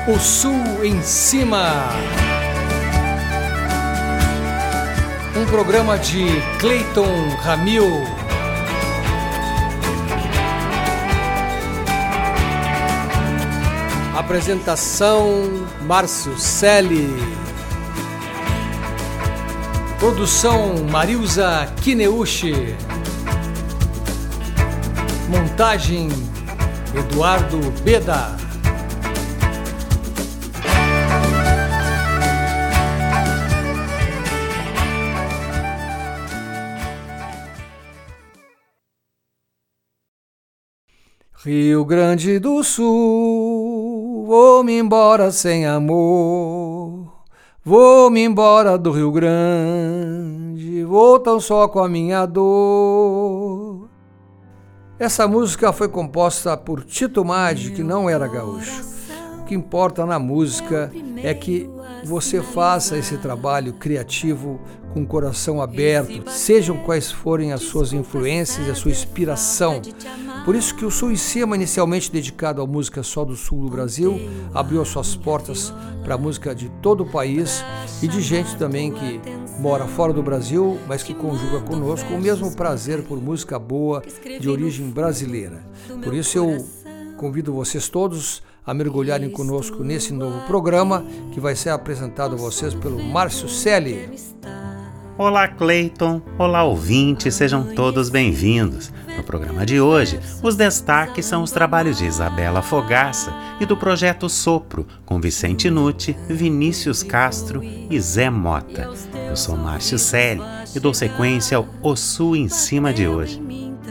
O Sul em Cima. Um programa de Cleiton Ramil. Apresentação Márcio Selle. Produção Marilza Kineuchi. Montagem Eduardo Beda. Rio Grande do Sul, vou-me embora sem amor. Vou-me embora do Rio Grande, vou tão só com a minha dor. Essa música foi composta por Tito Maggi, que não era gaúcho. O que importa na música é que você faça esse trabalho criativo com o coração aberto, sejam quais forem as suas influências e a sua inspiração. Por isso que o Sul em Cima, inicialmente dedicado à música só do sul do Brasil, abriu as suas portas para a música de todo o país e de gente também que mora fora do Brasil, mas que conjuga conosco o mesmo prazer por música boa de origem brasileira. Por isso eu convido vocês todos a mergulharem conosco nesse novo programa que vai ser apresentado a vocês pelo Márcio Selle. Olá, Cleiton. Olá, ouvintes. Sejam todos bem-vindos. No programa de hoje, os destaques são os trabalhos de Isabela Fogaça e do Projeto Sopro, com Vicente Nutti, Vinícius Castro e Zé Mota. Eu sou Márcio Selle e dou sequência ao O Sul em Cima de hoje.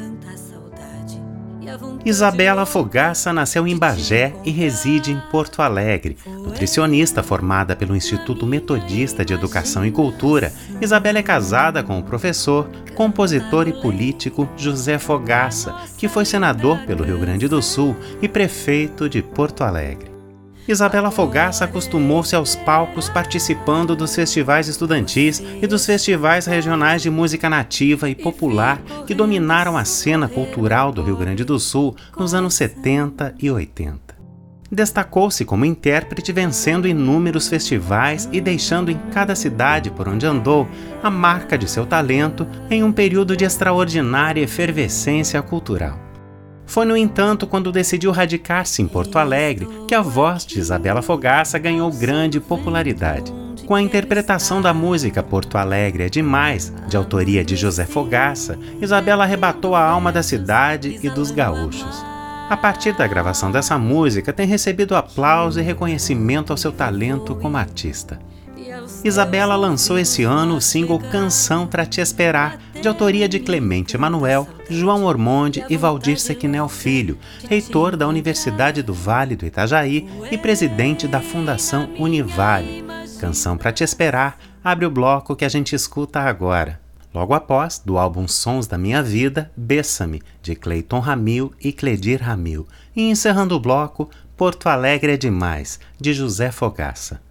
Isabela Fogaça nasceu em Bagé e reside em Porto Alegre. Nutricionista formada pelo Instituto Metodista de Educação e Cultura, Isabela é casada com o professor, compositor e político José Fogaça, que foi senador pelo Rio Grande do Sul e prefeito de Porto Alegre. Isabela Fogaça acostumou-se aos palcos participando dos festivais estudantis e dos festivais regionais de música nativa e popular que dominaram a cena cultural do Rio Grande do Sul nos anos 70 e 80. Destacou-se como intérprete, vencendo inúmeros festivais e deixando em cada cidade por onde andou a marca de seu talento em um período de extraordinária efervescência cultural. Foi, no entanto, quando decidiu radicar-se em Porto Alegre que a voz de Isabela Fogaça ganhou grande popularidade. Com a interpretação da música Porto Alegre é Demais, de autoria de José Fogaça, Isabela arrebatou a alma da cidade e dos gaúchos. A partir da gravação dessa música, tem recebido aplauso e reconhecimento ao seu talento como artista. Isabela lançou esse ano o single Canção Pra Te Esperar, de autoria de Clemente Emanuel, João Ormonde e Valdir Sequinel Filho, reitor da Universidade do Vale do Itajaí e presidente da Fundação Univale. Canção Pra Te Esperar abre o bloco que a gente escuta agora. Logo após, do álbum Sons da Minha Vida, Bessa-me, de Cleiton Ramil e Cledir Ramil. E encerrando o bloco, Porto Alegre é Demais, de José Fogaça.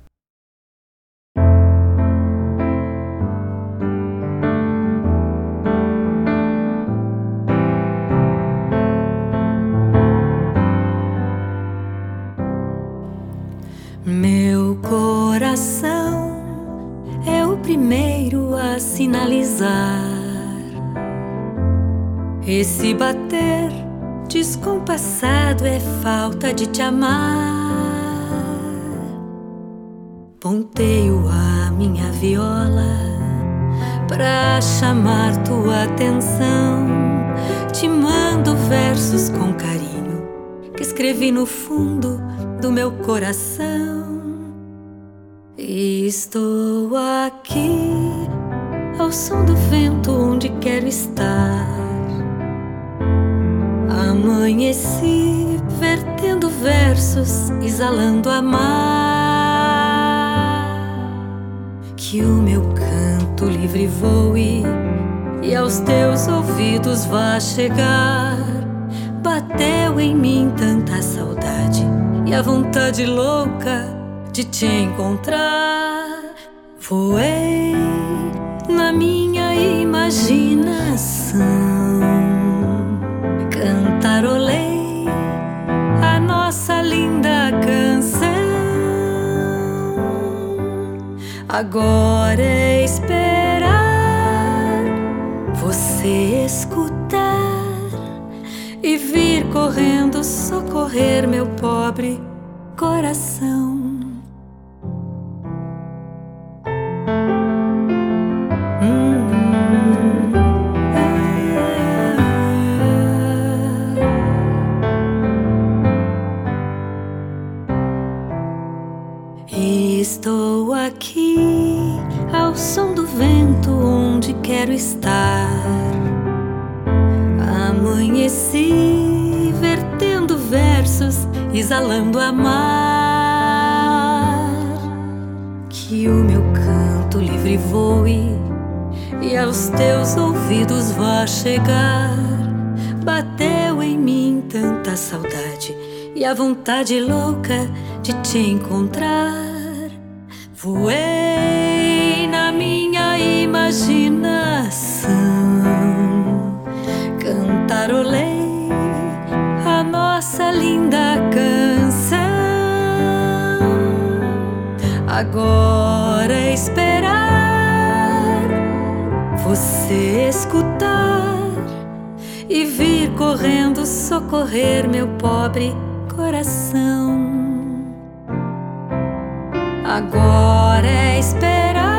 Meu coração é o primeiro a sinalizar. Esse bater descompassado é falta de te amar. Ponteio a minha viola pra chamar tua atenção. Te mando versos com carinho que escrevi no fundo do meu coração. E estou aqui ao som do vento onde quero estar. Amanheci vertendo versos, exalando amar. Que o meu canto livre voe e aos teus ouvidos vá chegar. Bateu em mim tanta saudade e a vontade louca de te encontrar. Voei na minha imaginação, cantarolei a nossa linda canção. Agora é esperar você escutar e vir correndo socorrer meu pobre coração. Estou aqui ao som do vento onde quero estar. Amanheci vertendo versos, exalando amar. Que o meu canto livre voe e aos teus ouvidos vá chegar. Bateu em mim tanta saudade e a vontade louca de te encontrar. Voei na minha imaginação, cantarolei a nossa linda canção. Agora é esperar você escutar e vir correndo socorrer meu pobre coração. Agora é esperar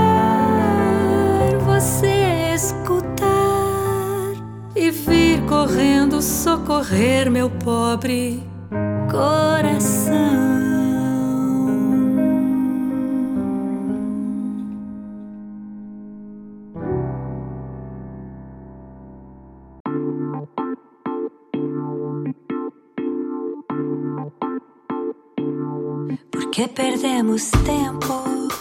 você escutar e vir correndo socorrer meu pobre coração. Porque perdemos tempo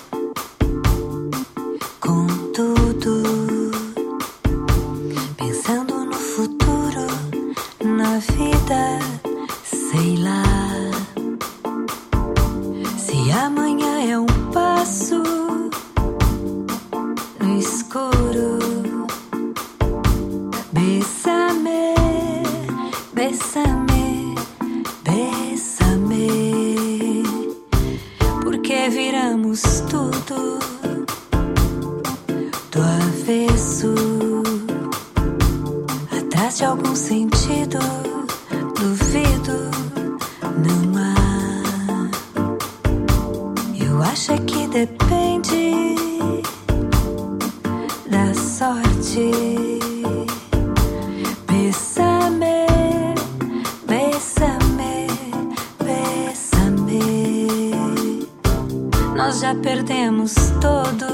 com tudo, pensando no futuro, na vida, sei lá. Se amanhã é um passo no escuro, bésame, bésame, bésame. Porque viramos tudo do avesso, atrás de algum sentido, duvido, não há. Eu acho é que depende da sorte. Bésame, bésame, bésame. Nós já perdemos todo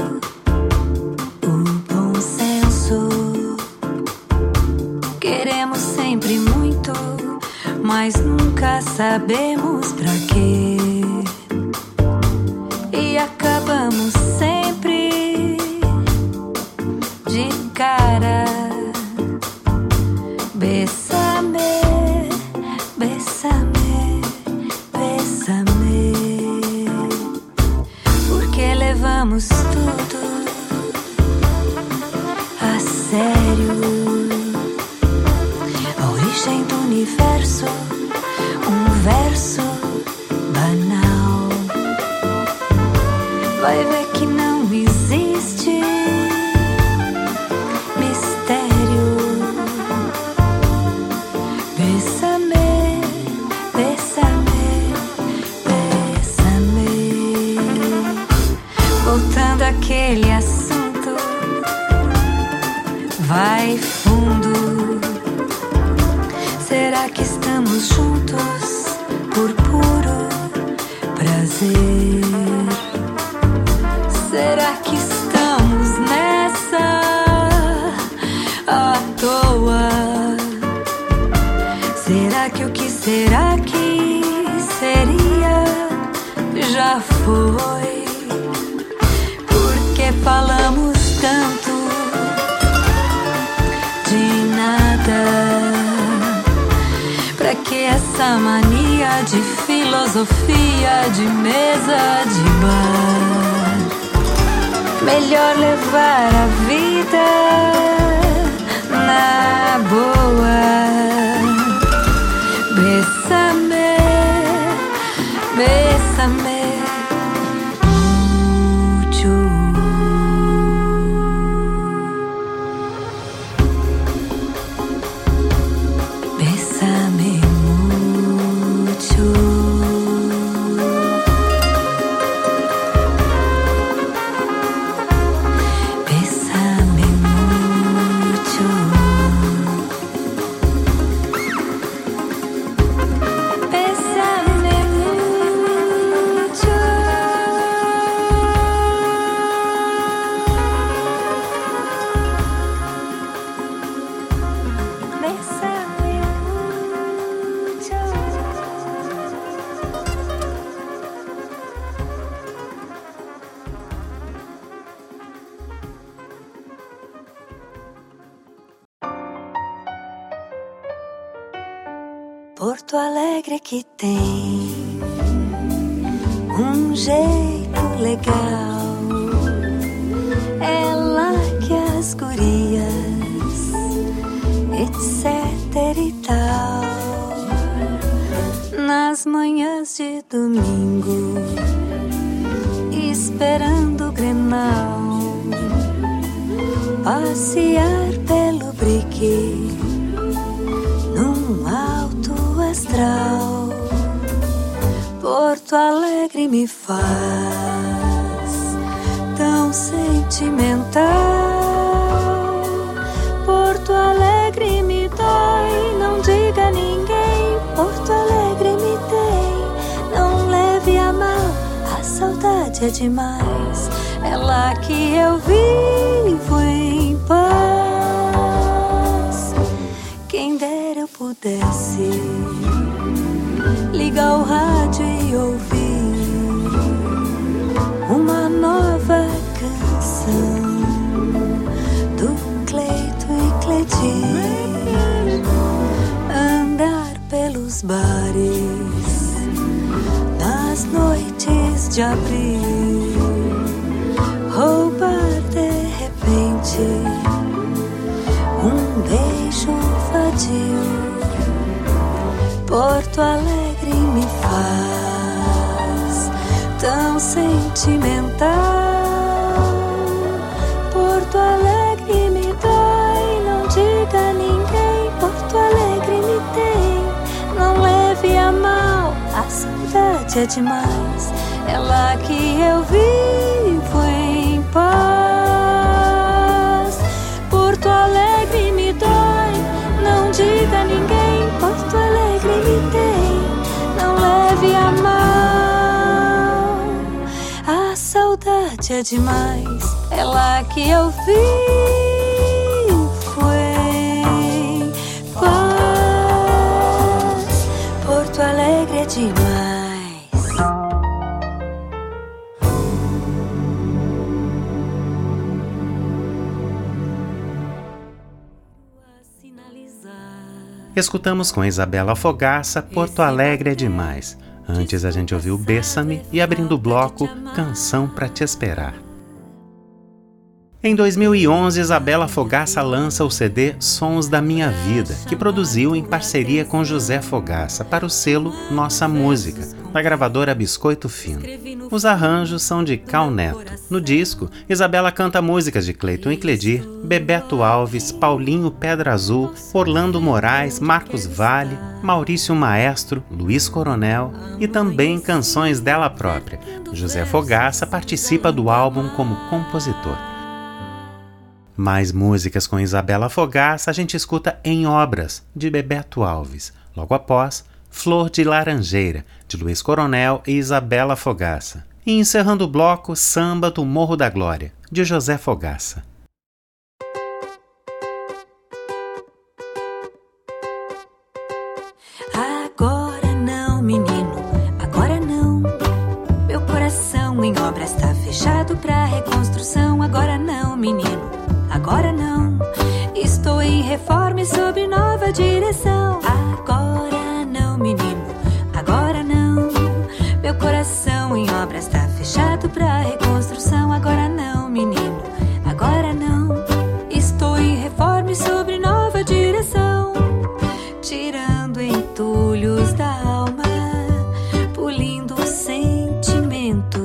o bom senso. Queremos sempre muito, mas nunca sabemos pra quê. E acabamos sempre de cara. Bésame, bésame, bésame. Porque levamos tudo a sério. A origem do universo, um verso banal. Vai ver que não existe mistério. Bésame, bésame, bésame. Voltando àquele assunto, vai fundo. Será que estamos juntos por puro prazer? Será que estamos nessa à toa? Será que o que será que seria já foi? Porque falamos tanto de nada. Pra que essa mania de filosofia de mesa de bar? Melhor levar a vida na boa. Bésame, bésame. Porto Alegre que tem um jeito legal. É lá que as gurias, etc e tal, nas manhãs de domingo, esperando o Grenal, passear pelo Brique num alto astral. Porto Alegre me faz tão sentimental. Porto Alegre me dói, não diga a ninguém. Porto Alegre me tem, não leve a mal, a saudade é demais. É lá que eu vivo em paz. Quem dera eu pudesse ligar o rádio e ouvir uma nova canção do Cleito e Cledir, andar pelos bares nas noites de abril, roubar de repente um beijo vadio. Porto Alegre me faz tão sentimental. Porto Alegre me dói, não diga a ninguém. Porto Alegre me tem, não leve a mal, a saudade é demais. É lá que eu vivo em paz. Porto Alegre me dói, não diga a ninguém. Porto Alegre me tem, não leve a mal, a saudade é demais. É lá que eu vivo em paz. Porto Alegre é demais. Escutamos com Isabela Fogaça, Porto Alegre é Demais. Antes a gente ouviu Bessame e, abrindo o bloco, Canção Pra Te Esperar. Em 2011, Isabela Fogaça lança o CD Sons da Minha Vida, que produziu em parceria com José Fogaça para o selo Nossa Música, da gravadora Biscoito Fino. Os arranjos são de Cal Neto. No disco, Isabela canta músicas de Cleiton e Cledir, Bebeto Alves, Paulinho Pedra Azul, Orlando Moraes, Marcos Valle, Maurício Maestro, Luiz Coronel e também canções dela própria. José Fogaça participa do álbum como compositor. Mais músicas com Isabela Fogaça a gente escuta Em Obras, de Bebeto Alves. Logo após, Flor de Laranjeira, de Luiz Coronel e Isabela Fogaça. E encerrando o bloco, Samba do Morro da Glória, de José Fogaça. Agora não, menino, agora não. Meu coração em obras tá fechado pra reconstrução. Agora não, menino, agora não. Estou em reforma e sob nova direção. Agora não, menino, agora não. Meu coração em obras tá fechado pra reconstrução. Agora não, menino, agora não. Estou em reforma e sob nova direção. Tirando entulhos da alma, polindo sentimentos,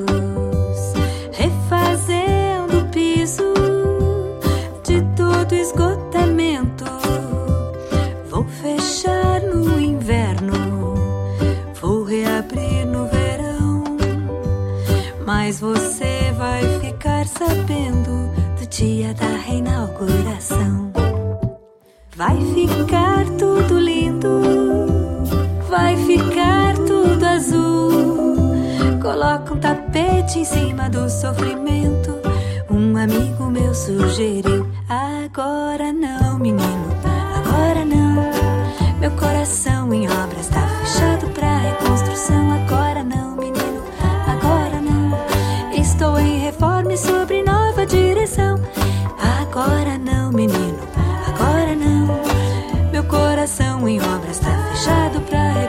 refazendo o piso de todo esgotamento. Vou fechar no inverno, vou reabrir no verão, mas você vai ficar sabendo do dia da reinauguração. Vai ficar tudo lindo, vai ficar tudo azul. Coloca um tapete em cima do sofrimento, um amigo meu sugeriu. Agora não, menino, agora não. Meu coração em obras tá fechado pra reconstrução. Agora não, menino, agora não. Estou em reforma e sobre nova direção. Agora não, menino, agora não. Meu coração em obras tá fechado pra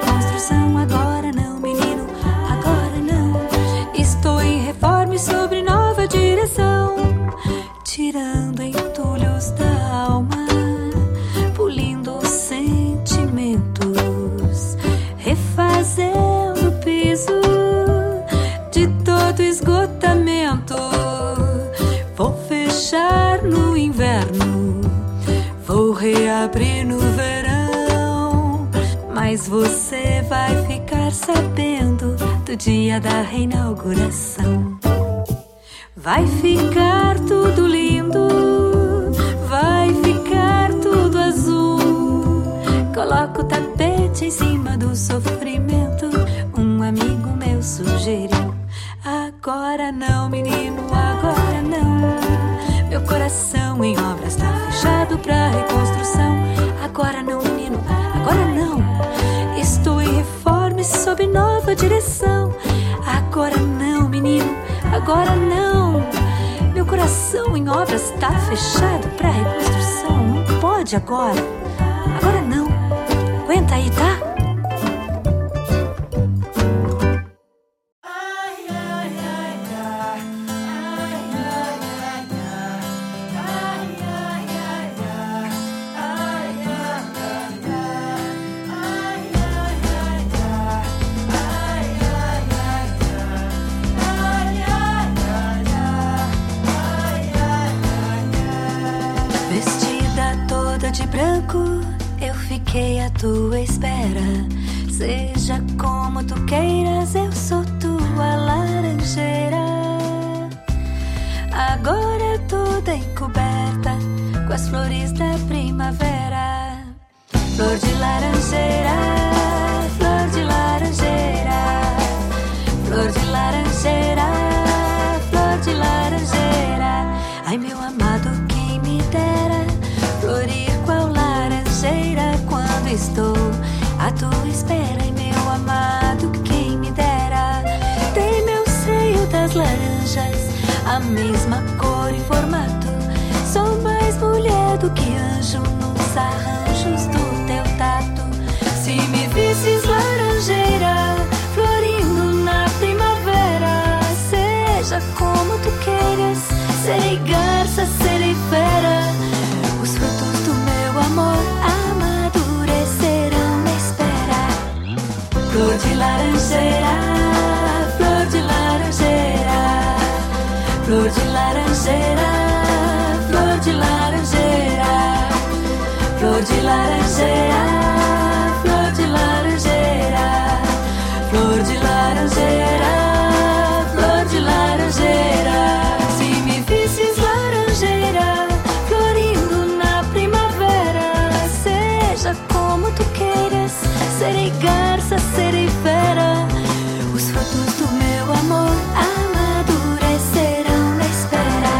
refazendo o piso de todo esgotamento. Vou fechar no inverno, vou reabrir no verão, mas você vai ficar sabendo do dia da reinauguração. Vai ficar tudo lindo, vai ficar tudo azul. Coloca o tapete em cima do sofrimento, um amigo meu sugeriu. Agora não, menino, agora não. Meu coração em obras tá fechado pra reconstrução. Agora não, menino, agora não. Estou em reforma e sob nova direção. Agora não, menino, agora não. Meu coração em obras tá fechado pra reconstrução. Não pode agora, agora não. Aguenta aí, tá? De branco, eu fiquei à tua espera. Seja como tu queiras, eu sou tua laranjeira. Agora toda encoberta com as flores da primavera. Flor de laranjeira, flor de laranjeira, flor de laranjeira, flor de laranjeira. Ai, meu amado, quem me dera florir qual laranjeira quando estou à tua espera. E meu amado, quem me dera ter meu seio das laranjas, a mesma cor e formato. Sou mais mulher do que anjo nos arranjos do teu tato. Se me visses laranjeira florindo na primavera, seja como tu queiras, serei garça, serei fera. Os frutos do meu amor amadurecerão na espera. Flor de laranjeira, flor de laranjeira, flor de laranjeira, flor de laranjeira, flor de laranjeira, flor de laranjeira, flor de laranjeira, flor de laranjeira. Se me visses laranjeira florindo na primavera, seja como tu queiras, serei garça, serei fera. Os frutos do meu amor amadurecerão na espera.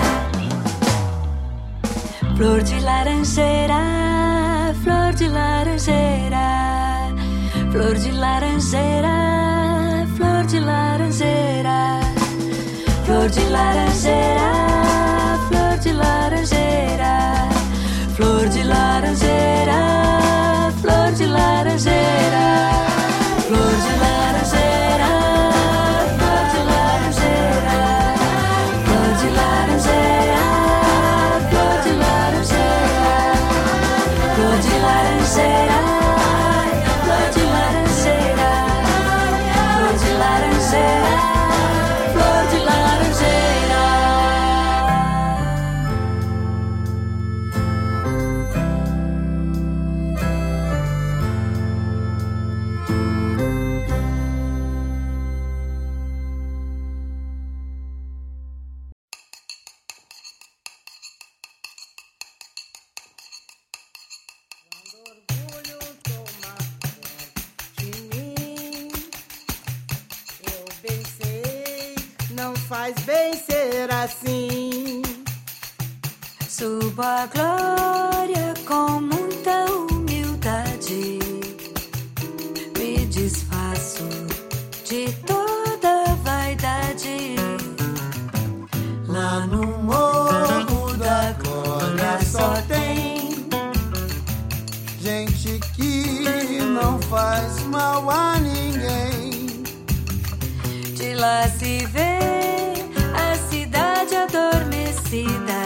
Flor de laranjeira, flor de laranjeira, flor de laranjeira, flor de laranjeira, flor de laranjeira, flor de laranjeira, flor de laranjeira, flor de laranjeira, flor de laranjeira, flor de laranjeira, flor de laranjeira, flor de laranjeira, flor de laranjeira, flor de laranjeira, flor de laranjeira, flor de laranjeira. Orgulho toma de mim, eu bem sei, não faz bem ser assim. Subo a glória com muita humildade, me desfaço de toda vaidade. Lá no morro da glória só tem gente que não faz mal a ninguém. De lá se vê a cidade adormecida,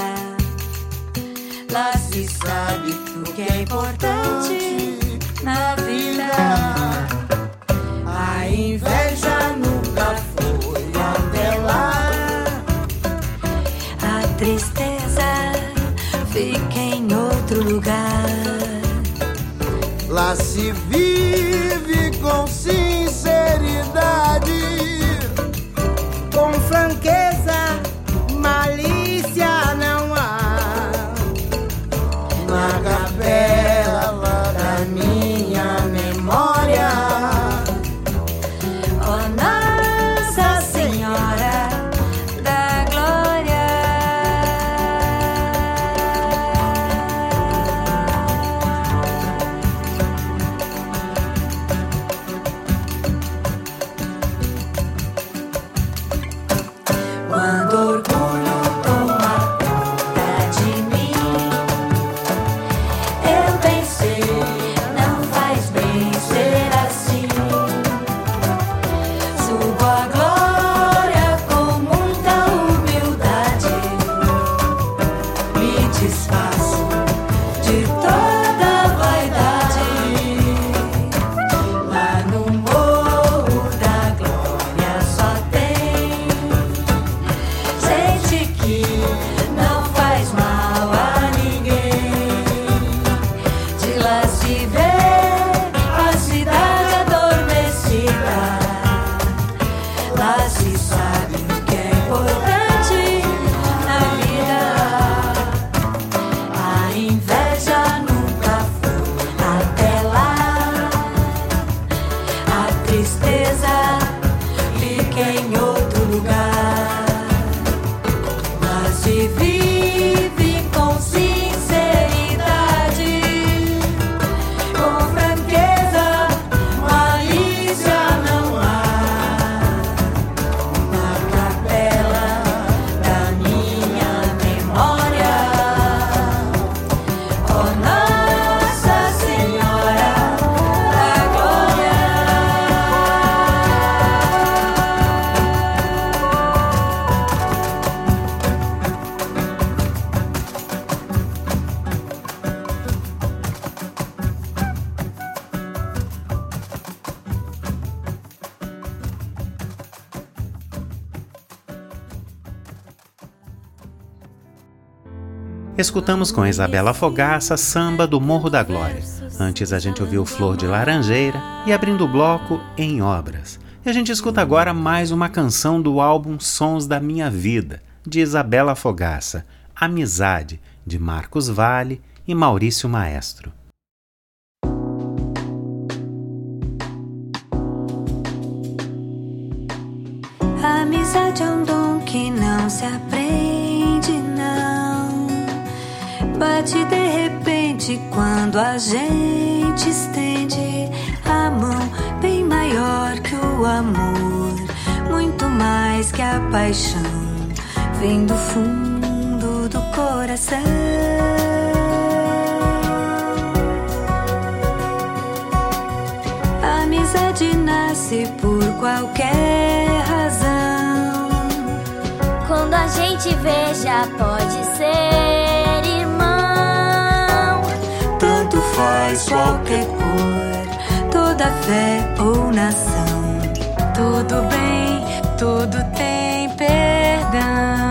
lá se sabe o que é importante na vida. tristeza fica em outro lugar, mas te vive com sinceridade, com franqueza, malícia não há na capela da minha memória. Oh Nossa Senhora da Glória. Escutamos com Isabela Fogaça Samba do Morro da Glória. Antes a gente ouviu Flor de Laranjeira e abrindo o bloco Em Obras. E a gente escuta agora mais uma canção do álbum Sons da Minha Vida, de Isabela Fogaça, Amizade, de Marcos Valle e Maurício Maestro. A amizade é um dom que não se aprende, não. Bate de repente quando a gente estende a mão, bem maior que o amor, muito mais que a paixão, vem do fundo do coração. A amizade nasce por qualquer razão. Quando a gente vê, já pode ser irmão. Tanto faz qualquer cor, toda fé ou nação. Tudo bem, tudo tem perdão.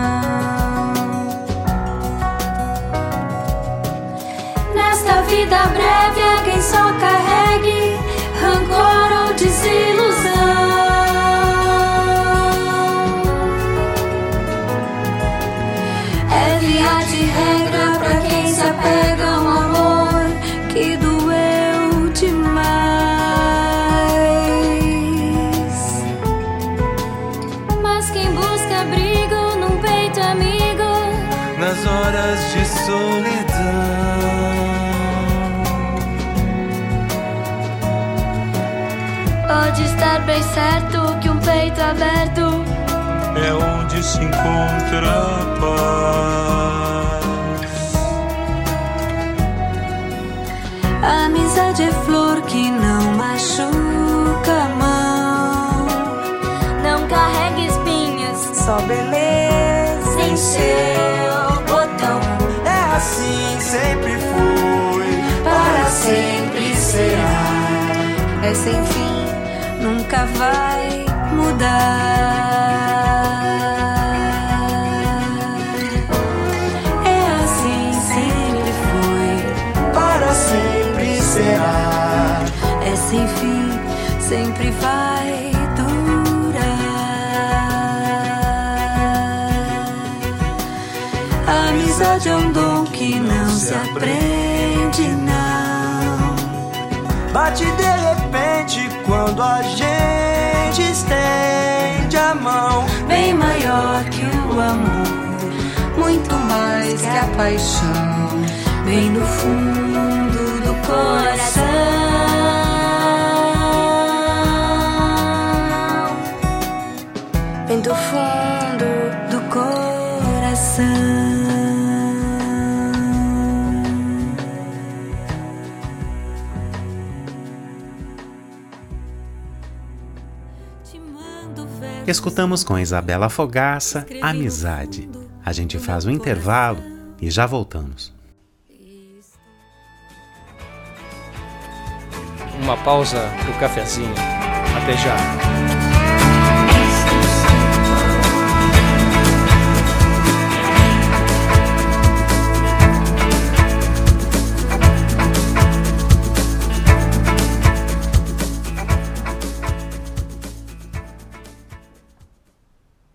Nesta vida breve há quem só carregue rancor ou desilusão. É via de regra pra quem se apega a um amor que doeu demais. Mas quem busca abrigo num peito amigo, nas horas de solidão, pode estar bem certo que um peito aberto é onde se encontra a paz. A amizade é flor que não machuca a mão, não carrega espinhas, só beleza em seu botão. é assim, sempre foi, para sempre será. É sem fim, nunca vai mudar. É assim, sempre foi, Para sempre será. é sem fim, sempre vai durar. A amizade é um dom que não se aprende, não. Bate de repente quando a gente estende a mão, Bem maior que o amor, muito mais que a paixão, bem no fundo do coração. Bem do fundo do coração. Escutamos com Isabela Fogaça Amizade. A gente faz um intervalo e já voltamos. Uma pausa pro cafezinho. Até já.